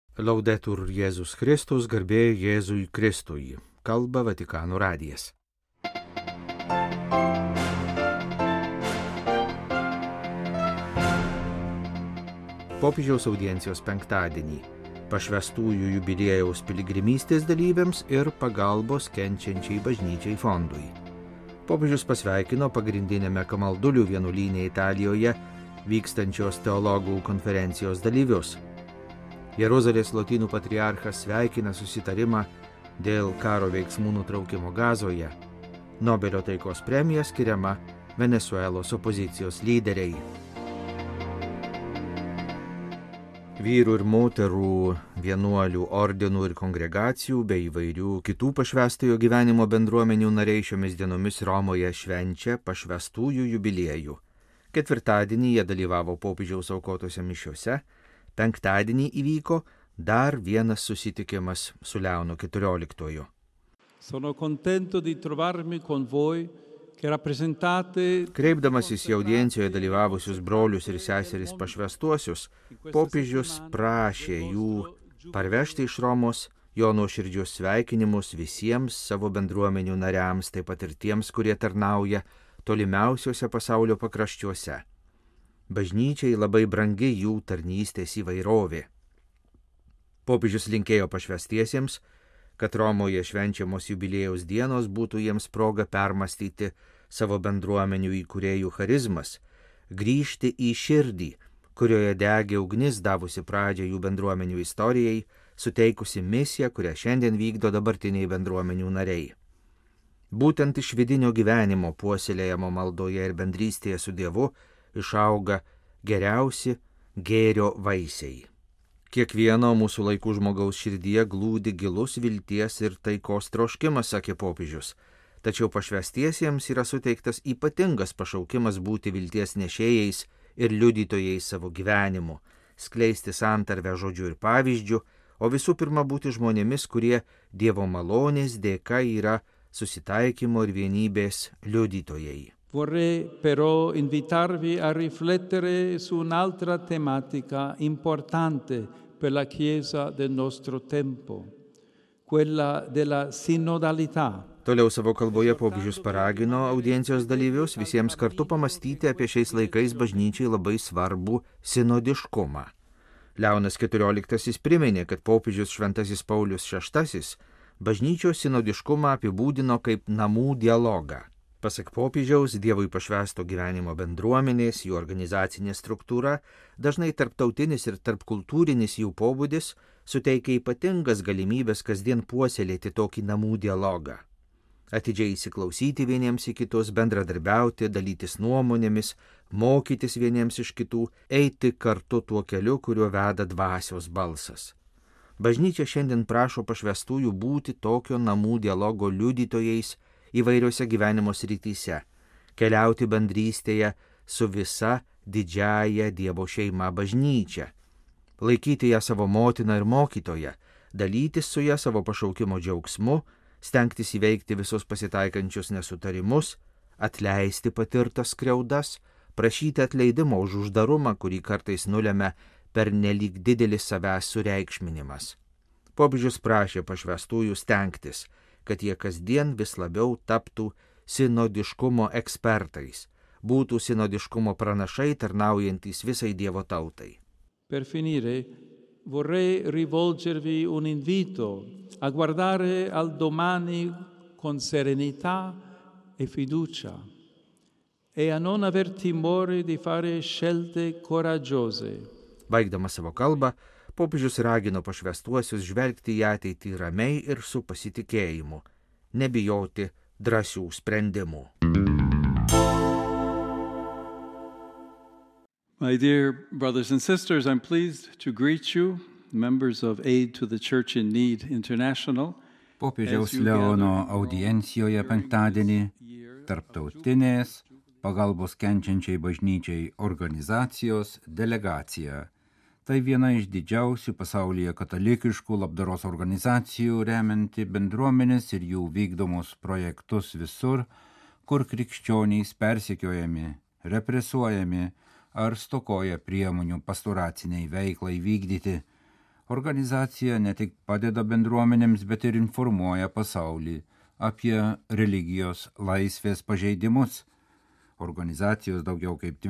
Laudetur Jėzus Kristus, garbė Jėzui Kristui. Kalba Vatikano radijas. Popiežiaus audiencijos penktadienį. Pašvęstųjų jubiliejaus piligrimystės dalyviams ir pagalbos kenčiančiai bažnyčiai fondui. Popiežius pasveikino pagrindinėme Kamaldulių vienuolyne Italijoje vykstančios teologų konferencijos dalyvius. Jeruzalės lotynų patriarchas sveikina susitarimą dėl karo veiksmų nutraukimo Gazoje. Nobelio taikos premija skiriama Venesuelos opozicijos lyderiai. Vyrų ir moterų, vienuolių, ordinų ir kongregacijų bei įvairių kitų pašvęstojo gyvenimo bendruomenių nariai šiomis dienomis Romoje švenčia pašvęstųjų jubiliejų. Ketvirtadienį jie dalyvavo popiežiaus aukotose mišiose. Penktadienį įvyko dar vienas susitikimas su Leonu XIV. Sono contento di trovarmi con voi che rappresentate. Kreipdamasis į audiencijoje dalyvavusius brolius ir seseris pašvęstuosius, popiežius prašė jų parvežti iš Romos jo nuoširdžius sveikinimus visiems savo bendruomenių nariams, taip pat ir tiems, kurie tarnauja tolimiausiuose pasaulio pakraščiuose. Bažnyčiai labai brangi jų tarnystės įvairovė. Popiežius linkėjo pašvęstiesiems, kad Romoje švenčiamos jubiliejaus dienos būtų jiems proga permastyti savo bendruomenių įkūrėjų charizmas, grįžti į širdį, kurioje degė ugnis davusi pradžią jų bendruomenių istorijai, suteikusi misiją, kurią šiandien vykdo dabartiniai bendruomenių nariai. Būtent iš vidinio gyvenimo puoselėjamo maldoje ir bendrystėje su Dievu išauga geriausi gėrio vaisiai. Kiekvieno mūsų laikų žmogaus širdyje glūdi gilus vilties ir taikos troškimas, sakė popiežius. Tačiau pašvęstiesiems yra suteiktas ypatingas pašaukimas būti vilties nešėjais ir liudytojais savo gyvenimu, skleisti santarvę žodžiu ir pavyzdžiu, o visų pirma būti žmonėmis, kurie Dievo malonės dėka yra susitaikymo ir vienybės liudytojai. Vorrei però invitarvi a riflettere su un'altra tematica importante per la Chiesa del nostro tempo, quella della sinodalità. Toliau savo kalboje popiežius paragino audiencijos dalyvius visiems kartu pamastyti apie šiais laikais bažnyčiai labai svarbų sinodiškumą. Leonas XIV priminė, kad popiežius Šventasis Paulius VI bažnyčios sinodiškumą apibūdino kaip namų dialogą. Pasak popiežiaus, Dievui pašvęsto gyvenimo bendruomenės, jų organizacinė struktūra, dažnai tarptautinis ir tarpkultūrinis jų pobūdis suteikia ypatingas galimybės kasdien puoselėti tokį namų dialogą. Atidžiai įsiklausyti vieniems į kitus, bendradarbiauti, dalytis nuomonėmis, mokytis vieniems iš kitų, eiti kartu tuo keliu, kuriuo veda dvasios balsas. Bažnyčia šiandien prašo pašvęstųjų būti tokio namų dialogo liudytojais įvairiose gyvenimo srityse, keliauti bendrystėje su visa didžiaja Dievo šeima bažnyčia, laikyti ją savo motiną ir mokytoją, dalytis su ją savo pašaukimo džiaugsmu, stengtis įveikti visus pasitaikančius nesutarimus, atleisti patirtas skriaudas, prašyti atleidimo už uždarumą, kurį kartais nulemia pernelyg didelis savęs sureikšminimas. Popiežius prašė pašvęstųjų stengtis, kad jie kasdien vis labiau taptų sinodiškumo ekspertais, būtų sinodiškumo pranašai tarnaujantys visai Dievo tautai. Per finire, vorrei rivolgervi un invito a guardare al domani con serenità e fiducia e a non aver timore di fare scelte coraggiose. Baigdamas savo kalbą, popiežius ragino pašvęstuosius žvelgti į ateitį ramiai ir su pasitikėjimu, nebijoti drąsių sprendimų. My dear brothers and sisters, I'm pleased to greet you, members of Aid to the Church in Need International. Popiežiaus Leono audiencijoje penktadienį tarptautinės pagalbos kenčiančiai bažnyčiai organizacijos delegacija. Tai viena iš didžiausių pasaulyje katalikiškų labdaros organizacijų remianti bendruomenės ir jų vykdomus projektus visur, kur krikščionys persekiojami, represuojami ar stokoja priemonių pastoraciniai veiklai vykdyti. Organizacija ne tik padeda bendruomenėms, bet ir informuoja pasaulį apie religijos laisvės pažeidimus. Organizacijos daugiau kaip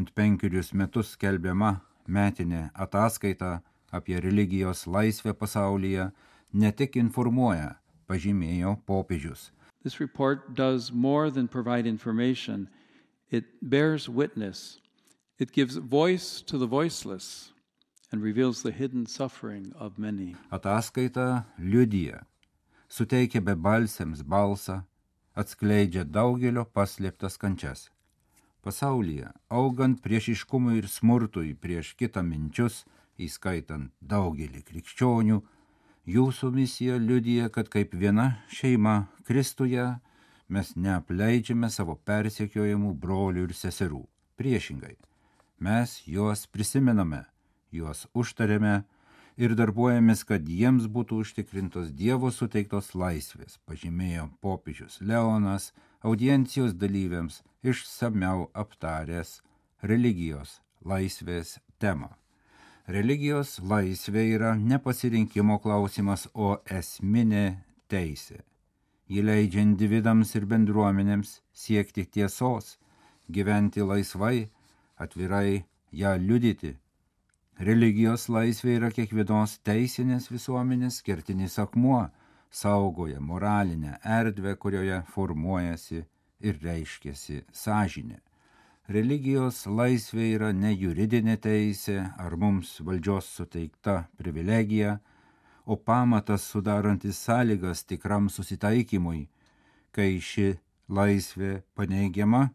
25 metus skelbiama metinė ataskaita apie religijos laisvę pasaulyje ne tik informuoja, pažymėjo popiežius. This report does more than provide information. It bears witness. It gives voice to the voiceless and reveals the hidden suffering of many. Ataskaita liudija, suteikia bebalsiams balsą, atskleidžia daugelio paslėptas kančias. Pasaulyje, augant priešiškumui ir smurtui prieš kitą minčius, įskaitant daugelį krikščionių, jūsų misija liudija, kad kaip viena šeima Kristuje mes neapleidžiame savo persekiojamų brolių ir seserų. Priešingai, mes juos prisimename, juos užtariame ir darbuojamės, kad jiems būtų užtikrintos Dievo suteiktos laisvės, pažymėjo popiežius Leonas, audiencijos dalyviams išsamiau aptaręs religijos laisvės temą. Religijos laisvė yra ne pasirinkimo klausimas, o esminė teisė. Ji leidžia individams ir bendruomenėms siekti tiesos, gyventi laisvai, atvirai ją liudyti. Religijos laisvė yra kiekvienos teisinės visuomenės kertinis akmuo, saugoja moralinę erdvę, kurioje formuojasi ir reiškiasi sąžinė. Religijos laisvė yra ne juridinė teisė ar mums valdžios suteikta privilegija, o pamatas sudarantis sąlygas tikram susitaikymui. Kai ši laisvė paneigiama,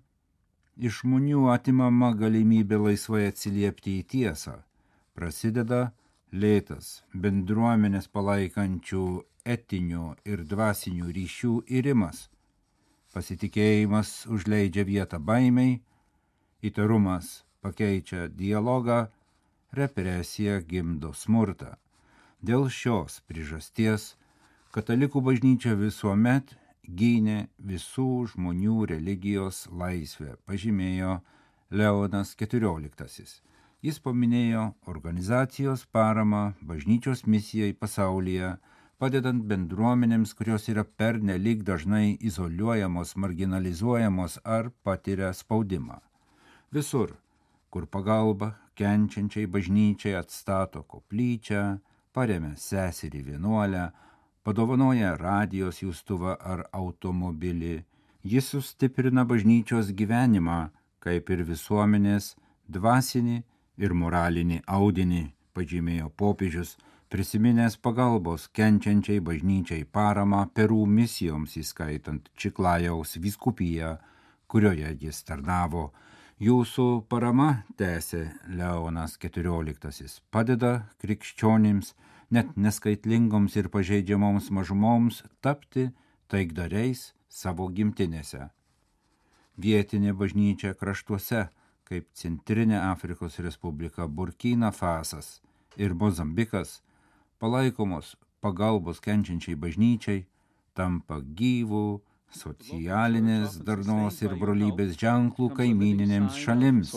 iš žmonių atimama galimybė laisvai atsiliepti į tiesą. Prasideda lėtas bendruomenės palaikančių etinių ir dvasinių ryšių irimas. Pasitikėjimas užleidžia vietą baimei, įtarumas pakeičia dialogą, represija gimdo smurtą. Dėl šios priežasties katalikų bažnyčia visuomet gynė visų žmonių religijos laisvę, pažymėjo Leonas XIV. Jis paminėjo organizacijos paramą bažnyčios misijai pasaulyje, padedant bendruomenėms, kurios yra pernelyg dažnai izoliuojamos, marginalizuojamos ar patiria spaudimą. Visur, kur pagalba kenčiančiai bažnyčiai atstato koplyčią, paremia seserį vienuolę, padovanoja radijos justuvą ar automobilį, jis sustiprina bažnyčios gyvenimą, kaip ir visuomenės dvasinį ir moralinį audinį, pažymėjo popiežius, prisiminęs pagalbos kenčiančiai bažnyčiai paramą Perų misijoms, įskaitant Čiklajaus vyskupiją, kurioje jis tarnavo. Jūsų parama, tęsė Leonas XIV, padeda krikščionims, net neskaitlingoms ir pažeidžiamoms mažumoms tapti taikdariais savo gimtinėse. Vietinė bažnyčia kraštuose, kaip Centrinė Afrikos Respublika, Burkina Fasas ir Mozambikas, palaikomos pagalbos kenčiančiai bažnyčiai, tampa gyvų socialinės darnos ir brolybės ženklų kaimyninėms šalims.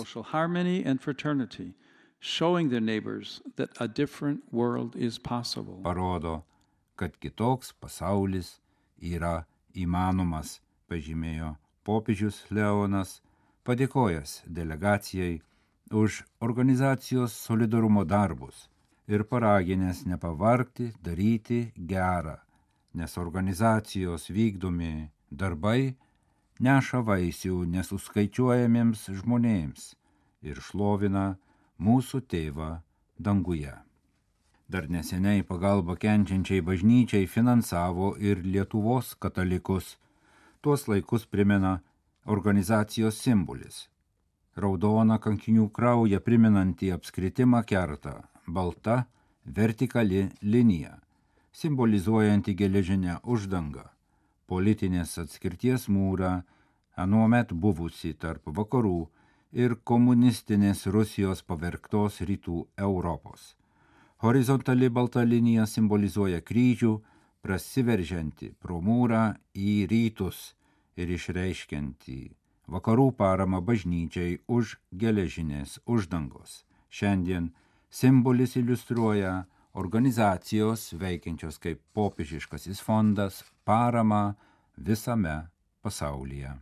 Parodo, kad kitoks pasaulis yra įmanomas, pažymėjo popiežius Leonas, padėkojęs delegacijai už organizacijos solidarumo darbus ir paraginęs nepavargti daryti gerą, nes organizacijos vykdomi darbai neša vaisių nesuskaičiuojamiems žmonėms ir šlovina mūsų tėvą danguje. Dar neseniai pagalba kenčiančiai bažnyčiai finansavo ir Lietuvos katalikus. Tuos laikus primena organizacijos simbolis. Raudona kankinių kraują primenanti apskritimą kerta balta vertikali linija, simbolizuojanti geležinę uždangą, politinės atskirties mūrą, anuomet buvusi tarp vakarų ir komunistinės Rusijos pavergtos rytų Europos. Horizontali balta linija simbolizuoja kryžių, prasiveržianti pro mūrą į rytus ir išreiškianti vakarų paramą bažnyčiai už geležinės uždangos. Šiandien simbolis iliustruoja organizacijos veikiančios kaip popiežiškasis fondas paramą visame pasaulyje.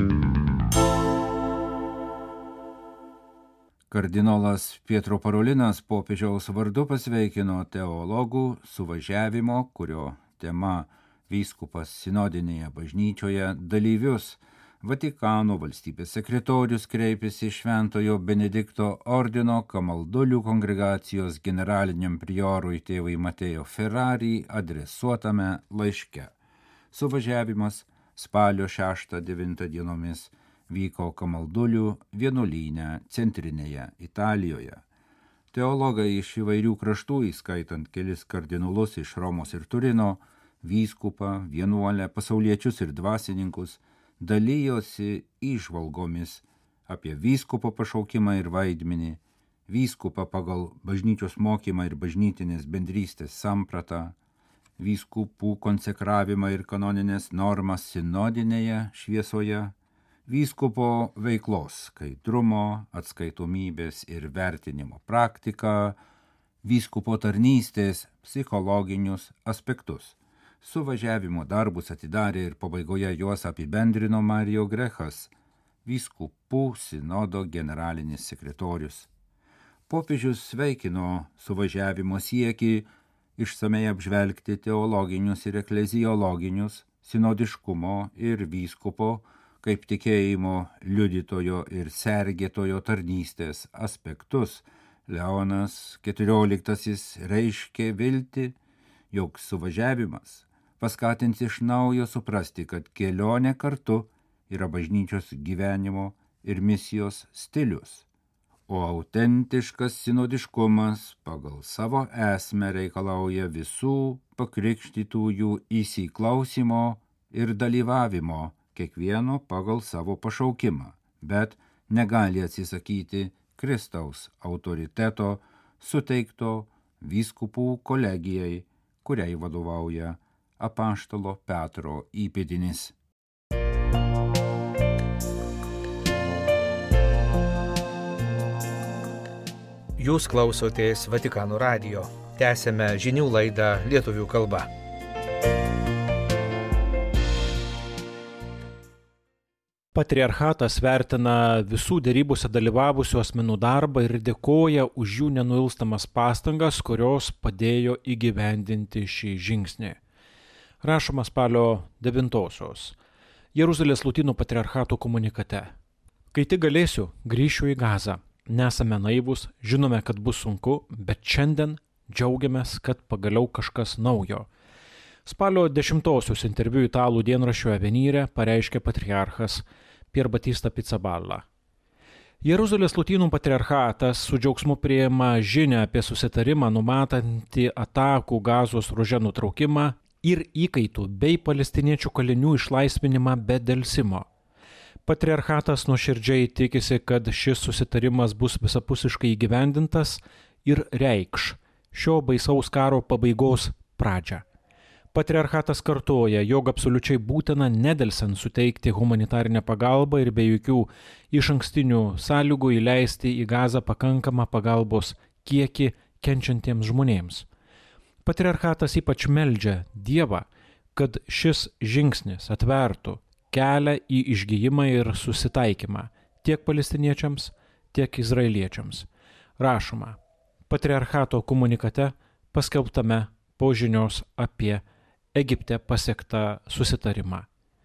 Kardinolas Pietro Parolinas popiežiaus vardu pasveikino teologų suvažiavimo, kurio tema vyskupas sinodinėje bažnyčioje dalyvius. Vatikano valstybės sekretorius kreipėsi Šventojo Benedikto ordino Kamaldulių kongregacijos generaliniam priorui tėvui Mateo Ferrari adresuotame laiške. Suvažiavimas spalio 6-9 dienomis vyko Kamaldulių vienuolyne centrinėje Italijoje. Teologai iš įvairių kraštų, įskaitant kelis kardinolus iš Romos ir Turino, vyskupą, vienuolę, pasauliečius ir dvasininkus, dalyjosi įžvalgomis apie vyskupo pašaukimą ir vaidmenį, vyskupą pagal bažnyčios mokymą ir bažnytinės bendrystės sampratą, vyskupų konsekravimą ir kanoninės normas sinodinėje šviesoje, vyskupo veiklos skaidrumo, atskaitomybės ir vertinimo praktiką, vyskupo tarnystės psichologinius aspektus. Suvažiavimo darbus atidarė ir pabaigoje juos apibendrino Mario Grechas, vyskupų sinodo generalinis sekretorius. Popiežius sveikino suvažiavimo siekį išsamei apžvelgti teologinius ir ekleziologinius, sinodiškumo ir vyskupo, kaip tikėjimo liudytojo ir sergėtojo tarnystės aspektus. Leonas XIV reiškė viltį, jog suvažiavimas paskatins iš naujo suprasti, kad kelionė kartu yra bažnyčios gyvenimo ir misijos stilius, o autentiškas sinodiškumas pagal savo esmę reikalauja visų pakrikštytųjų įsiklausimo ir dalyvavimo, kiekvieno pagal savo pašaukimą, bet negali atsisakyti Kristaus autoriteto suteikto vyskupų kolegijai, kuriai vadovauja apaštalo Petro įpėdinis. Jūs klausotės Vatikano radijo. Tęsiame žinių laidą lietuvių kalba. Patriarchatas vertina visų derybose dalyvavusių asmenų darbą ir dėkoja už jų nenuilstamas pastangas, kurios padėjo įgyvendinti šį žingsnį. Rašoma spalio 9-osios Jeruzalės Lotynų patriarchato komunikate. Kai tik galėsiu, grįšiu į Gazą. Nesame naivūs, žinome, kad bus sunku, bet šiandien džiaugiamės, kad pagaliau kažkas naujo. Spalio 10-osios interviu italų dienraščio Avvenire pareiškė patriarchas Pier Battista Pizzaballa. Jeruzalės Lotynų patriarchatas su džiaugsmu priima žinią apie susitarimą numatantį atakų Gazos ruože nutraukimą ir įkaitų bei palestiniečių kalinių išlaisvinimą be delsimo. Patriarchatas nuoširdžiai tikisi, kad šis susitarimas bus visapusiškai įgyvendintas ir reikš šio baisaus karo pabaigos pradžią. Patriarchatas kartoja, jog absoliučiai būtina nedelsiant suteikti humanitarinę pagalbą ir be jokių išankstinių sąlygų įleisti į Gazą pakankamą pagalbos kiekį kenčiantiems žmonėms. Patriarchatas ypač meldžia Dievą, kad šis žingsnis atvertų kelią į išgijimą ir susitaikymą tiek palestiniečiams, tiek izraeliečiams. Rašoma patriarchato komunikate paskelbtame po žinios apie Egipte pasiektą susitarimą.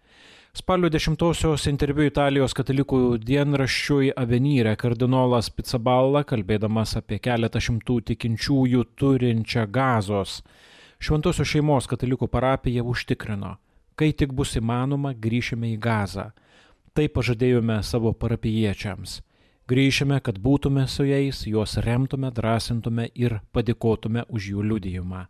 Spalio 10-osios interviu Italijos katalikų dienraščiui Avvenire kardinolas Pizzaballa, kalbėdamas apie keletą šimtų tikinčiųjų turinčią Gazos Šventosios šeimos katalikų parapiją, užtikrino, kai tik bus įmanoma, grįšime į Gazą. Tai pažadėjome savo parapijiečiams. Grįšime, kad būtume su jais, juos remtume, drąsintume ir padėkotume už jų liudijimą.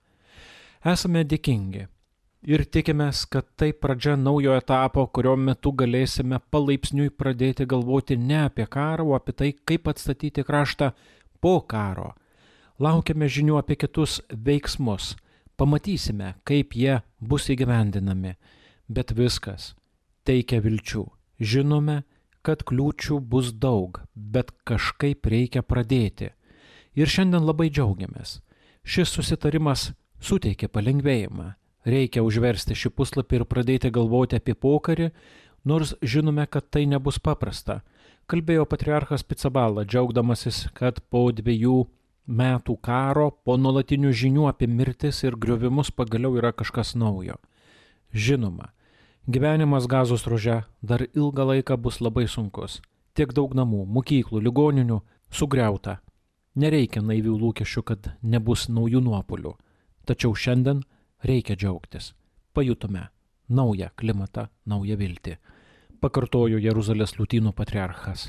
Esame dėkingi ir tikimės, kad tai pradžia naujo etapo, kurio metu galėsime palaipsniui pradėti galvoti ne apie karą, o apie tai, kaip atstatyti kraštą po karo. Laukiame žinių apie kitus veiksmus. Pamatysime, kaip jie bus įgyvendinami. Bet viskas teikia vilčių. Žinome, kad kliūčių bus daug, bet kažkaip reikia pradėti. Ir šiandien labai džiaugiamės. Šis susitarimas suteikė palengvėjimą. Reikia užversti šį puslapį ir pradėti galvoti apie pokarį, nors žinome, kad tai nebus paprasta, kalbėjo patriarchas Pizzaballa, džiaugdamasis, kad po 2 metų karo, po nuolatinių žinių apie mirtis ir griovimus pagaliau yra kažkas naujo. Žinoma, gyvenimas Gazos ruože dar ilgą laiką bus labai sunkus. Tiek daug namų, mokyklų, ligoninių sugriauta. Nereikia naivių lūkesčių, kad nebus naujų nuopuolių. Tačiau šiandien reikia džiaugtis. Pajutome naują klimatą, naują viltį. Pakartojo Jeruzalės Liūtynų patriarchas.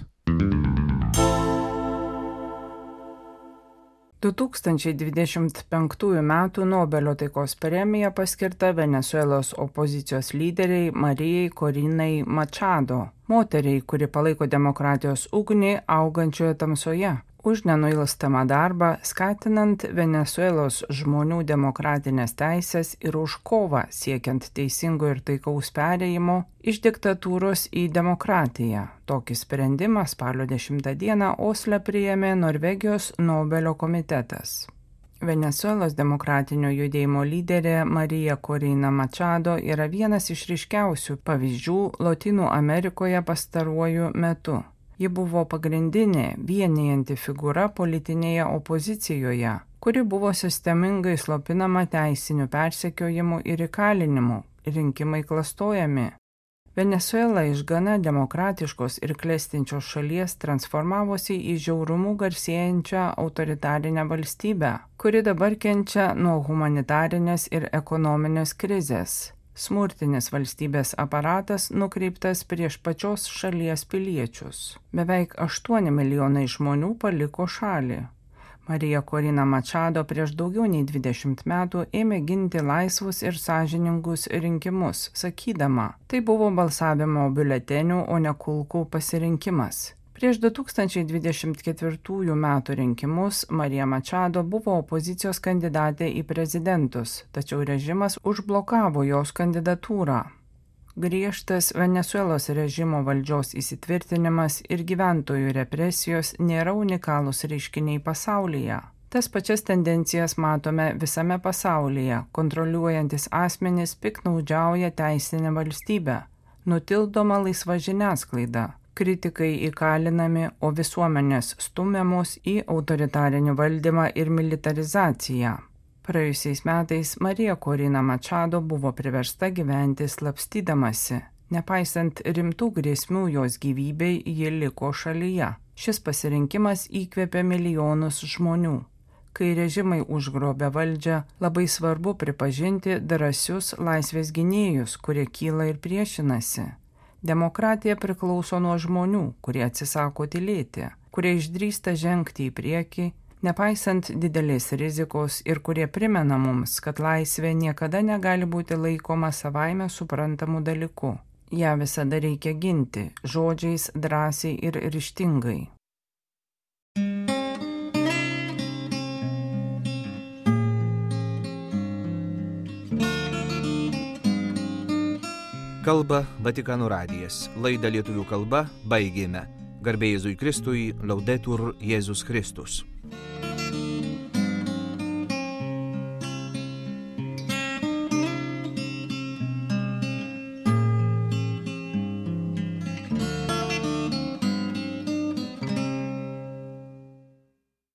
2025 m. Nobelio taikos premija paskirta Venesuelos opozicijos lyderiai Marijai Korinai Machado, moteriai, kuri palaiko demokratijos ugnį augančioje tamsoje, už nenuilstamą darbą, skatinant Venesuelos žmonių demokratinės teisės ir už kovą siekiant teisingo ir taikaus perėjimo iš diktatūros į demokratiją. Tokį sprendimą spalio 10 dieną Osle priėmė Norvegijos Nobelio komitetas. Venesuelos demokratinio judėjimo lyderė Marija Korina Machado yra vienas iš ryškiausių pavyzdžių Lotynų Amerikoje pastaruoju metu. Ji buvo pagrindinė vienijanti figūra politinėje opozicijoje, kuri buvo sistemingai slopinama teisinių persekiojimų ir įkalinimų, rinkimai klastojami. Venesuela iš gana demokratiškos ir klestinčios šalies transformavosi į žiaurumų garsėjančią autoritarinę valstybę, kuri dabar kenčia nuo humanitarinės ir ekonominės krizės. Smurtinis valstybės aparatas nukreiptas prieš pačios šalies piliečius. Beveik 8 milijonai žmonių paliko šalį. Marija Korina Machado prieš daugiau nei 20 metų ėmė ginti laisvus ir sąžiningus rinkimus, sakydama, tai buvo balsavimo biuletenių, o ne kulkų pasirinkimas. Prieš 2024 metų rinkimus Marija Machado buvo opozicijos kandidatė į prezidentus, tačiau režimas užblokavo jos kandidatūrą. Griežtas Venesuelos režimo valdžios įsitvirtinimas ir gyventojų represijos nėra unikalūs reiškiniai pasaulyje. Tas pačias tendencijas matome visame pasaulyje, kontroliuojantis asmenys piktnaudžiauja teisinę valstybę, nutildoma laisva žiniasklaida. Kritikai įkalinami, o visuomenės stumiamos į autoritarinį valdymą ir militarizaciją. Praėjusiais metais Marija Korina Machado buvo priversta gyventi slapstydamasi. Nepaisant rimtų grėsmių jos gyvybei, ji liko šalyje. Šis pasirinkimas įkvėpė milijonus žmonių. Kai režimai užgrobė valdžią, labai svarbu pripažinti drąsius laisvės gynėjus, kurie kyla ir priešinasi. Demokratija priklauso nuo žmonių, kurie atsisako tylėti, kurie išdrįsta žengti į priekį, nepaisant didelės rizikos ir kurie primena mums, kad laisvė niekada negali būti laikoma savaime suprantamu dalyku. Ja visada reikia ginti, žodžiais, drąsiai ir ryžtingai. Kalba Vatikano radijas. Laidą lietuvių kalba baigėme. Garbė Jėzui Kristui, Laudetur Jėzus Kristus.